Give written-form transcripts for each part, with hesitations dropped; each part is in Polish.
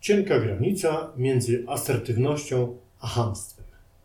Cienka granica między asertywnością a chamstwem.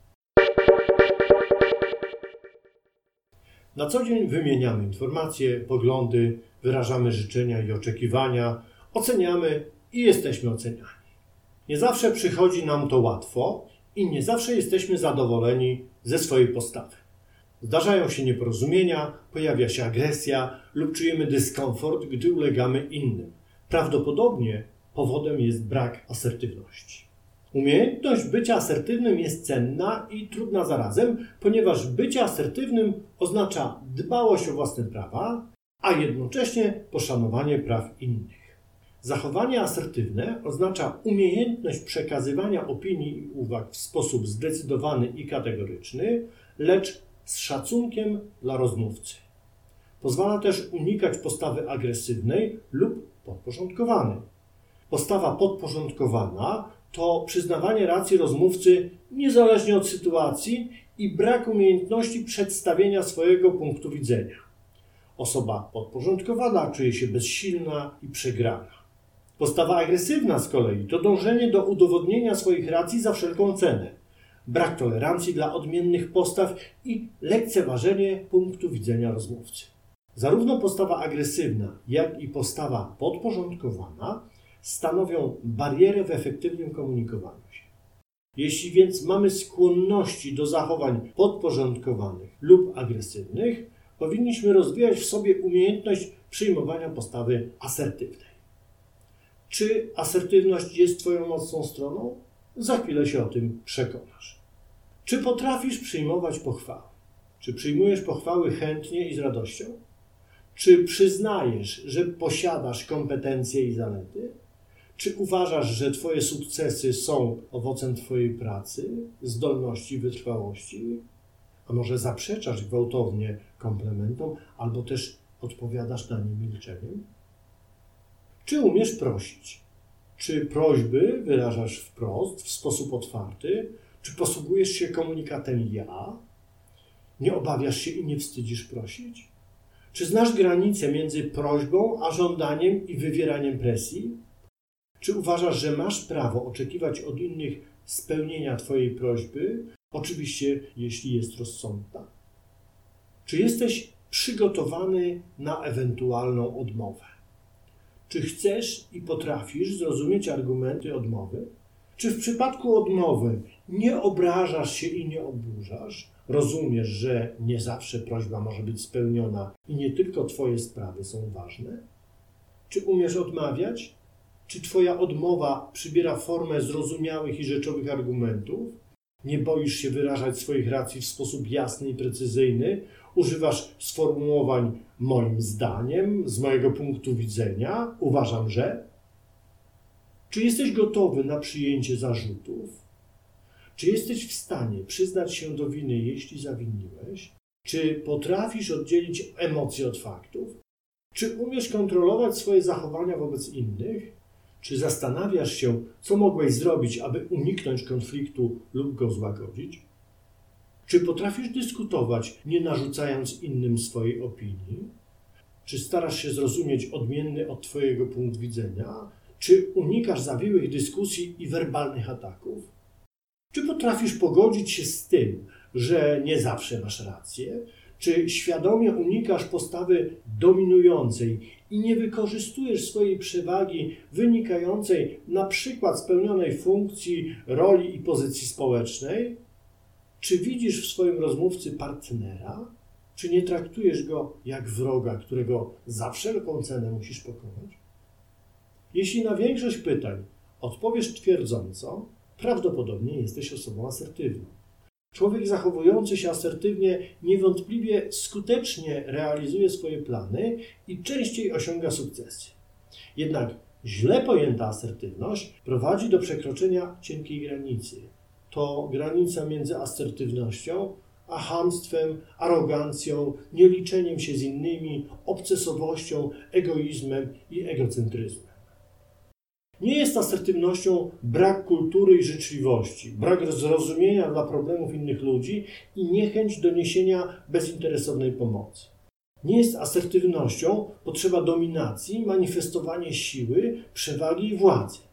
Na co dzień wymieniamy informacje, poglądy, wyrażamy życzenia i oczekiwania, oceniamy i jesteśmy oceniani. Nie zawsze przychodzi nam to łatwo i nie zawsze jesteśmy zadowoleni ze swojej postawy. Zdarzają się nieporozumienia, pojawia się agresja lub czujemy dyskomfort, gdy ulegamy innym. Prawdopodobnie powodem jest brak asertywności. Umiejętność bycia asertywnym jest cenna i trudna zarazem, ponieważ bycie asertywnym oznacza dbałość o własne prawa, a jednocześnie poszanowanie praw innych. Zachowanie asertywne oznacza umiejętność przekazywania opinii i uwag w sposób zdecydowany i kategoryczny, lecz z szacunkiem dla rozmówcy. Pozwala też unikać postawy agresywnej lub podporządkowanej. Postawa podporządkowana to przyznawanie racji rozmówcy niezależnie od sytuacji i brak umiejętności przedstawienia swojego punktu widzenia. Osoba podporządkowana czuje się bezsilna i przegrana. Postawa agresywna z kolei to dążenie do udowodnienia swoich racji za wszelką cenę. Brak tolerancji dla odmiennych postaw i lekceważenie punktu widzenia rozmówcy. Zarówno postawa agresywna, jak i postawa podporządkowana stanowią barierę w efektywnym komunikowaniu się. Jeśli więc mamy skłonności do zachowań podporządkowanych lub agresywnych, powinniśmy rozwijać w sobie umiejętność przyjmowania postawy asertywnej. Czy asertywność jest Twoją mocną stroną? Za chwilę się o tym przekonasz. Czy potrafisz przyjmować pochwały? Czy przyjmujesz pochwały chętnie i z radością? Czy przyznajesz, że posiadasz kompetencje i zalety? Czy uważasz, że Twoje sukcesy są owocem Twojej pracy, zdolności i wytrwałości? A może zaprzeczasz gwałtownie komplementom, albo też odpowiadasz na nie milczeniem? Czy umiesz prosić? Czy prośby wyrażasz wprost, w sposób otwarty? Czy posługujesz się komunikatem ja? Nie obawiasz się i nie wstydzisz prosić? Czy znasz granice między prośbą a żądaniem i wywieraniem presji? Czy uważasz, że masz prawo oczekiwać od innych spełnienia Twojej prośby? Oczywiście, jeśli jest rozsądna. Czy jesteś przygotowany na ewentualną odmowę? Czy chcesz i potrafisz zrozumieć argumenty odmowy? Czy w przypadku odmowy nie obrażasz się i nie oburzasz? Rozumiesz, że nie zawsze prośba może być spełniona i nie tylko Twoje sprawy są ważne? Czy umiesz odmawiać? Czy Twoja odmowa przybiera formę zrozumiałych i rzeczowych argumentów? Nie boisz się wyrażać swoich racji w sposób jasny i precyzyjny? Używasz sformułowań moim zdaniem, z mojego punktu widzenia, uważam, że? Czy jesteś gotowy na przyjęcie zarzutów? Czy jesteś w stanie przyznać się do winy, jeśli zawiniłeś? Czy potrafisz oddzielić emocje od faktów? Czy umiesz kontrolować swoje zachowania wobec innych? Czy zastanawiasz się, co mogłeś zrobić, aby uniknąć konfliktu lub go złagodzić? Czy potrafisz dyskutować, nie narzucając innym swojej opinii? Czy starasz się zrozumieć odmienny od Twojego punkt widzenia? Czy unikasz zawiłych dyskusji i werbalnych ataków? Czy potrafisz pogodzić się z tym, że nie zawsze masz rację? Czy świadomie unikasz postawy dominującej i nie wykorzystujesz swojej przewagi wynikającej na przykład z pełnionej funkcji, roli i pozycji społecznej? Czy widzisz w swoim rozmówcy partnera? Czy nie traktujesz go jak wroga, którego za wszelką cenę musisz pokonać? Jeśli na większość pytań odpowiesz twierdząco, prawdopodobnie jesteś osobą asertywną. Człowiek zachowujący się asertywnie niewątpliwie skutecznie realizuje swoje plany i częściej osiąga sukcesy. Jednak źle pojęta asertywność prowadzi do przekroczenia cienkiej granicy. To granica między asertywnością a chamstwem, arogancją, nieliczeniem się z innymi, obcesowością, egoizmem i egocentryzmem. Nie jest asertywnością brak kultury i życzliwości, brak zrozumienia dla problemów innych ludzi i niechęć do niesienia bezinteresownej pomocy. Nie jest asertywnością potrzeba dominacji, manifestowanie siły, przewagi i władzy.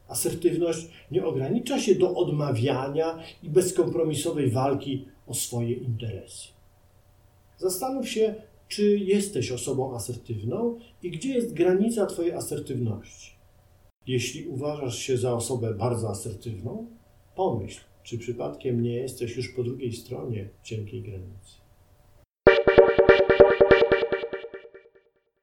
Asertywność nie ogranicza się do odmawiania i bezkompromisowej walki o swoje interesy. Zastanów się, czy jesteś osobą asertywną i gdzie jest granica Twojej asertywności. Jeśli uważasz się za osobę bardzo asertywną, pomyśl, czy przypadkiem nie jesteś już po drugiej stronie cienkiej granicy.